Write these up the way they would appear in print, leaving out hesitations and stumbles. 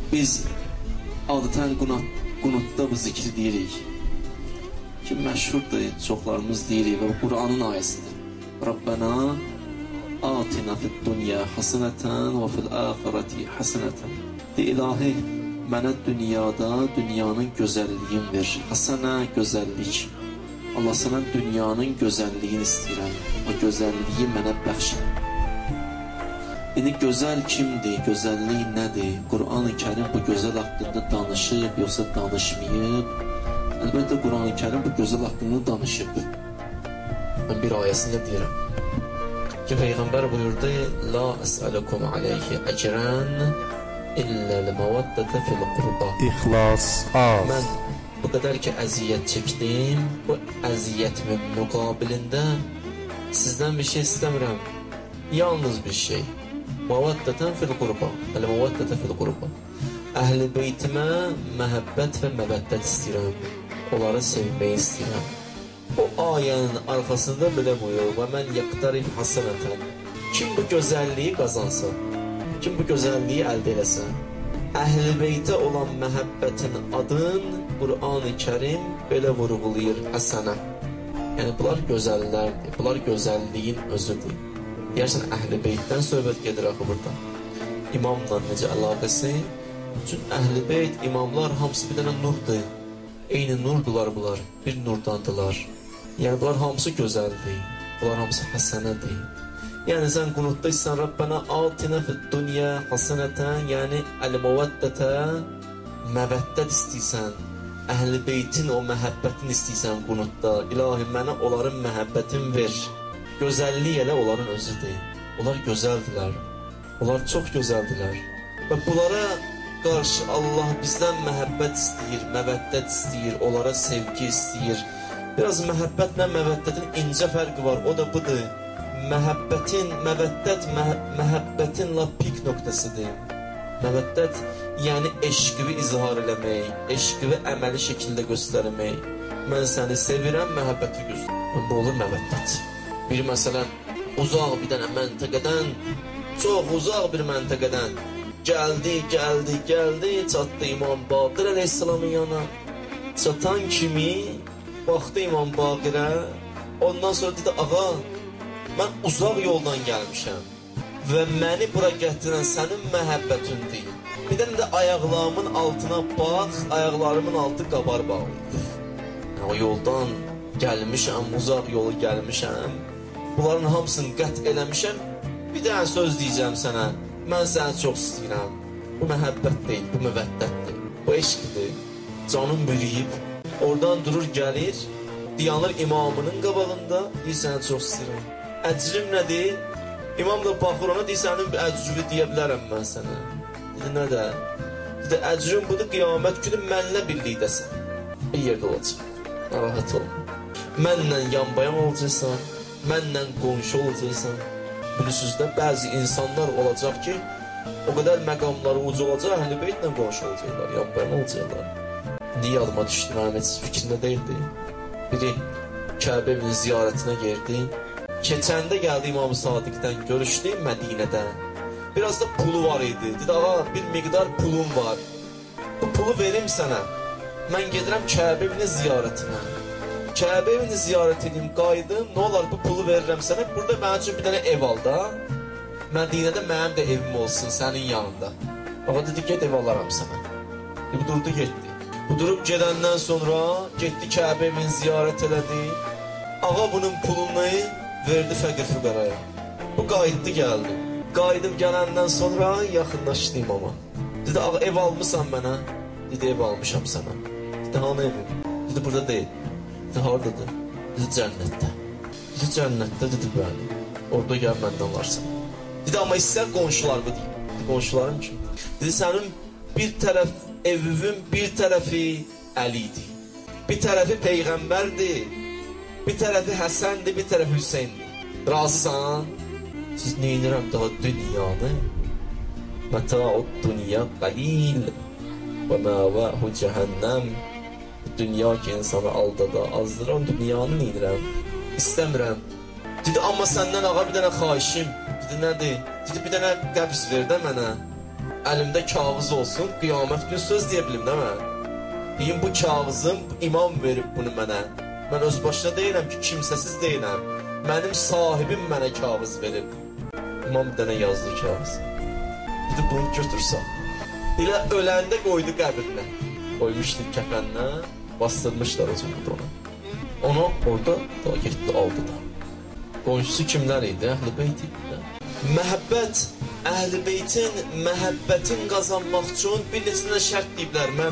Biz adətən qunutda bu zikri deyirik ki, məşhurdur, çoxlarımız deyirik və bu Qur'anın ayəsidir. Rabbana atina fid dunya hasanatan və fil axirati hasanatan. İlahi, mənə dünyada dünyanın gözəlliyin ver. Hasana, gözəllik. Allah sənə dünyanın gözəlliyini istəyirəm. O gözəlliyi mənə bəxş et. İndi gözəl kimdir, gözəllik nədir? Qur'an-ı Kərim bu gözəl haqqında danışıb, yoxsa danışmayıb? Əlbəttə Qur'an-ı Kərim bu gözəl haqqında danışıb. Mən bir ayəsində deyirəm ki, Peyğəmbər buyurdu: La əs'alukum aleyhi əcrən İlləl-məvaddətə fil-qurba. İxlas az. Mən bu qədər ki əziyyət çəkdim, bu əziyyətimin müqabilində sizdən bir şey istəmirəm. Yalnız bir şey. Məvaddətən fil-qurba. Əl-məvaddətə fil-qurba. Əhl-i beytimə məhəbbət və məvəddət istəyirəm. Onları sevməyi istəyirəm. O ayənin arxasında belə buyur: Və mən yəqtarif hasanətən. Kim bu gözəlliyi qazansın? Kim bu gözəlliyi əldə eləsən? Əhl-i beytə olan məhəbbətin adın Qur'an-ı Kərim belə vurğulayır: həsənə. Yəni bunlar gözəllərdir, bunlar gözəlliyin özüdür. Deyərsən əhl-i beytdən söhbət gedir axı burada. İmamla necə əlaqəsi? Çünki əhl-i beyt, imamlar hamısı bir dənə nurdur. Eyni nurdular bunlar, bir nurdandılar. Yəni bunlar hamısı gözəldir, bunlar hamısı həsənədir. Yəni sən qunutda istəyən Rabbana atina fid dunya hasanatan, yəni əl-məvaddətə məvəddət istəyirsən, əhl-i beytin o məhəbbətini istəyirsən qunutda. İlahi, mənə onların məhəbbətini ver. Gözəllik elə onların özüdür. Onlar gözəldilər. Onlar çox gözəldilər. Və bunlara qarşı Allah bizdən məhəbbət istəyir, məvəddət istəyir, onlara sevgi istəyir. Biraz məhəbbətlə məvəddətin incə fərqi var, o da budur. Məhəbbətin la pik nöqtəsidir. Məvəddət, yəni eşqini izhar eləmək, eşqini əməli şəkildə göstərmək. Mən səni sevirəm, məhəbbəti göstərirəm. Bu olur məvəddət. Bir məsələn, uzaq bir dənə məntəqədən, çox uzaq bir məntəqədən gəldi, çatdı İmam Baqir əleyhissalamın yana. Çatan kimi baxdı İmam Baqirə, ondan sonra dedi: ağa, mən uzaq yoldan gəlmişəm və məni bura gətirən sənin məhəbbətindir. Bir dənə də ayaqlarımın altına bax, ayaqlarımın altı qabar bağlayır. O yoldan gəlmişəm, uzaq yolu gəlmişəm, bunların hamısını qət eləmişəm. Bir dənə söz deyəcəm sənə: mən səni çox istəyirəm. Bu məhəbbət deyil, bu məvəddətdir, bu eşqdir. Canım bürüyüb, oradan durur gəlir, dayanır imamının qabağında, deyir səni çox istəyirəm. Əcrim nədir? İmam da baxır ona, deyir sənin əcrüvü deyə bilərəm mən sənə. Dedi, nədə? Dedi, əcrim budur, qiyamət günü mənlə birlikdəsən. Bir yerdə olacaq, narahat ol. Mənlə yanbayan olacaqsan, mənlə qonşu olacaqsan. Bilirsiniz də, bəzi insanlar olacaq ki, o qədər məqamları ucu olacaq, əhl-i beytlə qonşu olacaqlar, yanbayan olacaqlar. Niyə yadıma düşdü, mənim heç fikrimdə deyildi. Biri Kəbə evinin ziyarətinə girdi. Keçəndə gəldi İmam-ı Sadiqdən, görüşdü Mədinədə. Biraz da pulu var idi. Dedi, ağa, bir miqdar pulum var. Bu pulu verim sənə. Mən gedirəm Kəbə evinin ziyarətinə. Kəbə evini ziyarət edeyim, qayıdım, nə olar bu pulu verirəm sənə. Burada mənim üçün bir dənə ev al da. Mədinədə mənim də evim olsun sənin yanında. Ağa dedi, get ev alaram sənə. Bu durdu, getdi. Bu durub gedəndən sonra getdi Kəbə evini ziyarət elədi. Ağa bunun pulunu verdi fəqir füqaraya. Bu qayıtdı, gəldi. Qayıdıb gələndən sonra yaxınlaşdı imama. Dedi, ağa ev almışsan mənə. Dedi, ev almışam sənə. Dedi, hanı evim? Dedi, burada deyil. Dedi, haradadır? Dedi, cənnətdə. Dedi, cənnətdə, dedi, bəli. Orada gəl məndən varsan. Dedi, amma istər qonşularımı deyim. Dedi, qonşularım kim? Dedi, sənin bir tərəf evivin, bir tərəfi Əlidir. Bir tərəfi Peyğəmbərdir. Bir tərəfi Həsəndir, bir tərəfi Hüseyndir. Razısan? Siz neynirəm daha dünyanı? Məta'ud dünya qalil və məvəhu cəhənnəm. Dünya ki, insanı aldada, azdıran dünyanı neynirəm? İstəmirəm. Dedi, amma səndən ağa bir dənə xahişim. Dedi, nədir? Dedi, bir dənə qəbz ver də mənə. əlimdə kağız olsun, qiyamət gün söz deyə bilim də mən. Deyim, bu kağızım, imam verib bunu mənə. Mən öz başına deyiləm ki, kimsəsiz deyiləm. Mənim sahibim mənə kağız verib. İmam bir dənə yazdı kağız. Dedi, bunu götürsən. Elə öləndə qoydu qəbrinə. Qoymuşdu kəfənlə, bastırmışlar o cümlədə ona. Onu orada da getdi, aldı da. Qonşusu kimlər idi? Əhl-i Beyt idi. Məhəbbət, Əhl-i Beytin məhəbbətin qazanmaq üçün bir neçə şərt deyiblər. Mən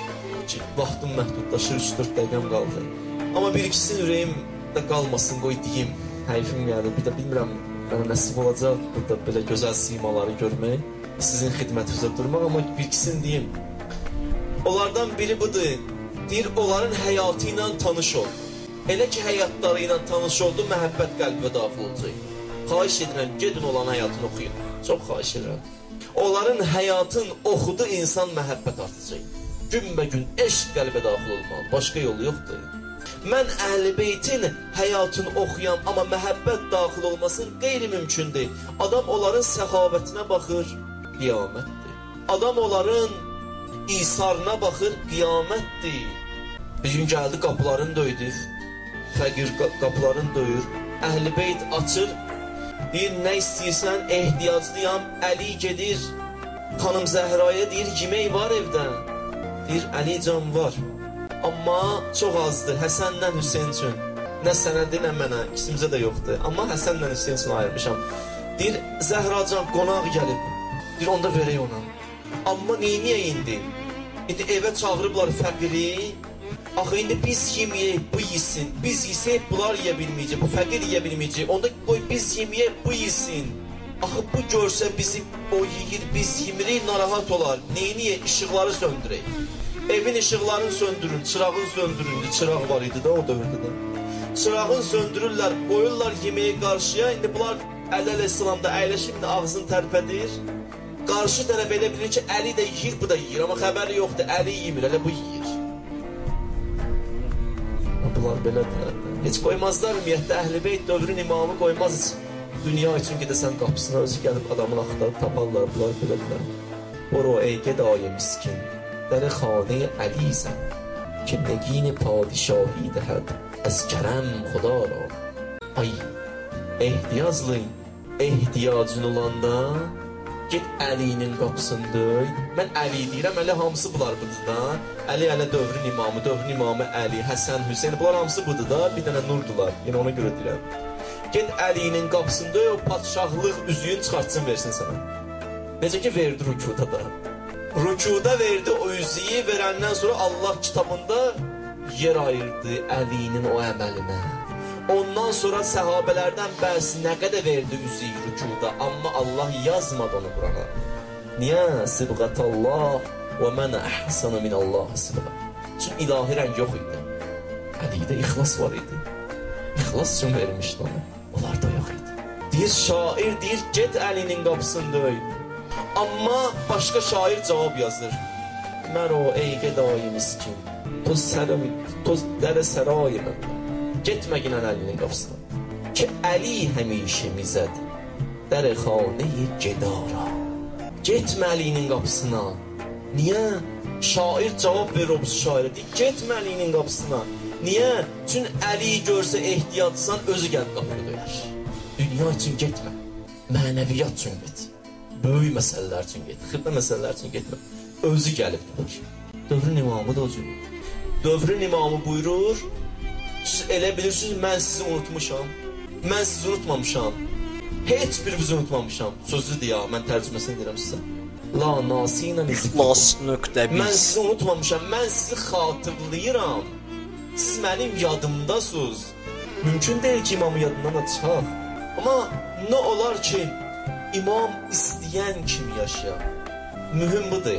vaxtım məhdudlaşır, 3-4 dəqiqəm qaldı. Amma bir ikisinin ürəyimdə qalmasın, qoy deyim. Həyfim gəldi, bir də bilmirəm, mənə nəsib olacaq burada belə gözəl simaları görmək, sizin xidmətinizə durmaq, amma bir ikisini deyim. Onlardan biri budur, deyir, onların həyatı ilə tanış ol. Elə ki, həyatları ilə tanış oldu, məhəbbət qəlbə daxil olacaq. Xahiş edirəm, gedin olan həyatını oxuyun. Çox xahiş edirəm. Onların həyatın oxudu, insan məhəbbət artacaq. Günbə-gün eşq qəlbə daxil olmalı, başqa yolu yoxdur. Mən Əhl-i Beytin həyatını oxuyan, amma məhəbbət daxil olmasın qeyri-mümkündür. Adam onların səxavətinə baxır, qiyamətdir. Adam onların isarına baxır, qiyamətdir. Bir gün gəldi, qapılarını döydü. Fəqir qapılarını döyür. Əhl-i Beyt açır. Deyir, nə istəyirsən, ehtiyaclıyam. Əli gedir. Xanım Zəhraya deyir, yemək var evdə. Deyir, Əli can var. Amma çox azdır, Həsənlə Hüseyin üçün. Nə sənədir, nə mənə, ikimizə də yoxdur. Amma Həsənlə Hüseyin üçün ayırmışam. Deyir, Zəhracan qonaq gəlib. Deyir, onda verək ona. Amma neyniyək indi? İndi evə çağırıblar fəqiri. Axı, indi biz yeməyək, bu yesin. Biz yesək, bunlar yeyə bilməyəcək. Bu fəqir yeyə bilməyəcək. Onda qoy biz yeməyək, bu yesin. Axı, bu görsə bizi o yiyir, biz yemirik, narahat olar. Neyniyək, işıqları söndürək. Evin işıqlarını söndürün, çırağını söndürün. Çıraq var idi də o dövrdə də. Çırağını söndürürlər, qoyurlar yeməyə qarşıya. İndi bunlar Əl-Əslamda əyləşib də ağzını tərpədir. Qarşı tərəf elə bilir ki, Əli də yiyir, bu da yiyir. Amma xəbəri yoxdur, Əli yemir, elə bu yiyir. Bunlar belədir. Heç qoymazlar ümumiyyətdə, Əhl-i Beyt dövrün imamı qoymaz heç. Dünya üçün gedəsən qapısına, özü gəlib adamın axtarıb taparlar, bunlar belədirlər. Boro ey gedayı miskin, در خانه علیزم که نگین پادشاهی دهد از کرم خدا را. Ay, ehtiyaclıyım. Ehtiyacın olanda get Əlinin qapısını döy. Mən Əli deyirəm, Əli hamısı bunlar budur da. Əli dövrün imamı Əli, Həsən, Hüseyin, bunlar hamısı budur da. Bir dənə nurdular, yəni ona görə deyirəm. Get Əlinin qapısını döy, o padşahlıq üzüyün çıxartsın, versin sənə. Necə ki verdi rükuda da. Rükuda verdi o üzüyü, verəndən sonra Allah kitabında yer ayırdı Əlinin o əməlinə. Ondan sonra səhabələrdən bəzi nə qədər verdi üzüyü rükuda, amma Allah yazmadı onu Qurana. Niyə? Sibqətallah və mənə əhsənə minəllah sibqə. Çünki ilahi rəng yox idi. Əlidə ixlas var idi. İxlas üçün vermişdi onu. Onlar da yox idi. Deyir şair, deyir get Əlinin qapısını döy. Amma başqa şair cavab yazır. Mərə ey gedayı miskin, toz dərə sərayı mən. Getmə ginən Əlinin qapısına. Ki Əli həmişə mizəd dərə xanəyi gedara. Getmə Əlinin qapısına. Niyə? Şair cavab verir o şairə. Deyir, getmə Əlinin qapısına. Niyə? Çünki Əli görsə ehtiyatsan, özü gəlib qapını döyər. Dünya üçün getmə. Mənəviyyat üçün get. Böyük məsələlər üçün get. Xidmə məsələlər üçün getmə. Özü gəlib döyər. Dövrün imamı da o cür. Dövrün imamı buyurur, siz elə bilirsiniz, mən sizi unutmuşam. Mən sizi unutmamışam. Heç birinizi unutmamışam. Sözlüdür ya, mən tərcüməsini deyirəm sizə. La nasinə niziklikum. Mən sizi unutmamışam, mən sizi xatırlayıram. Siz mənim yadımdasınız. Mümkün deyil ki, imamı yadından da çıxaq. Amma nə olar ki, imam istəyən kimi yaşayaq. Mühüm budur.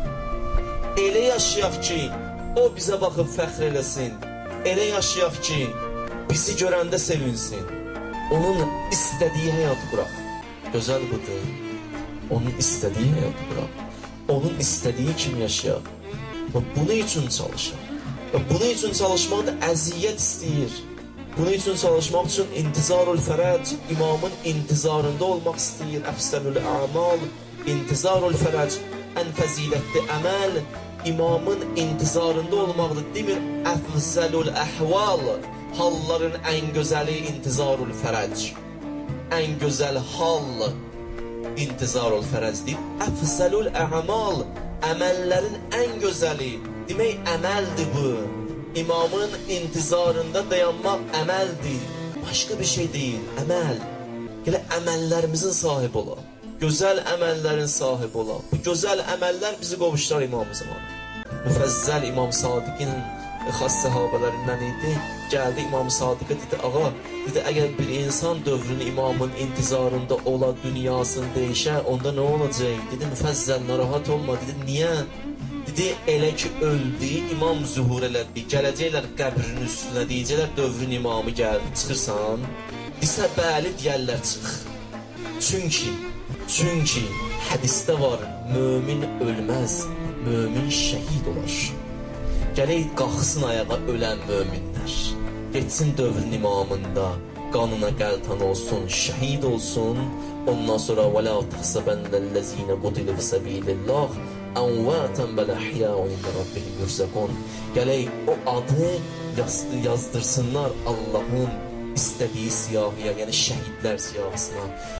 Elə yaşayaq ki, o bizə baxıb fəxr eləsin. Elə yaşayaq ki, bizi görəndə sevinsin. Onun istədiyi həyatı quraq. Gözəl budur. Onun istədiyi həyatı quraq. Onun istədiyi kimi yaşayaq. Və bunun üçün çalışaq. Və bunun üçün çalışmaq da əziyyət istəyir. Bunun üçün çalışmaq üçün intizarul fərəc, imamın intizarında olmaq istəyir. Əfsəlül əmal, İntizarul fərəc ən fəzilətli əməl imamın intizarında olmaqdır. Demir əfzəlul əhval, halların ən gözəli intizarul fərəc. Ən gözəl hal intizarul fərəc deyib. Əfzəlul əmal, əməllərin ən gözəli. Demək əməldir bu. İmamın intizarında dayanmaq əməldir. Başqa bir şey deyil, əməl. Elə əməllərimizin sahibi olaq. Gözəl əməllərin sahibi olaq. Bu gözəl əməllər bizi qovuşdurar İmam Zamana. Müfəzzəl İmam Sadiqin xas səhabələrindən idi. Gəldi İmam Sadiqə dedi, ağa, dedi, əgər bir insan dövrün imamın intizarında ola, dünyasını değişə, onda nə olacaq? Dedi, müfəzzəl, narahat olma. Dedi, niyə? Dedi, elə ki öldü, imam zuhur elədi, gələcəklər qəbrinin üstünə, deyəcəklər dövrün imamı gəldi, çıxırsan? Desə, bəli, deyərlər, çıx. Çünki hədisdə var, mömin ölməz, mömin şəhid olar. Gələk qalxsın ayağa ölən möminlər, geçsin dövrün imamında, qanına qəltan olsun, şəhid olsun. Ondan sonra وَلَا تَحْسَبَنَّ الَّذ۪ينَ قُتِلُوا فِي سَب۪يلِ اللّٰهِ اَنْوَاتًا بَلْ اَحْيَاءٌ عِنْدَ رَبِّهِمْ يُرْزَقُونَ. Gələk o adı yazdırsınlar Allah'ın istədiyi siyahıya, yəni şəhidlər siyahısına.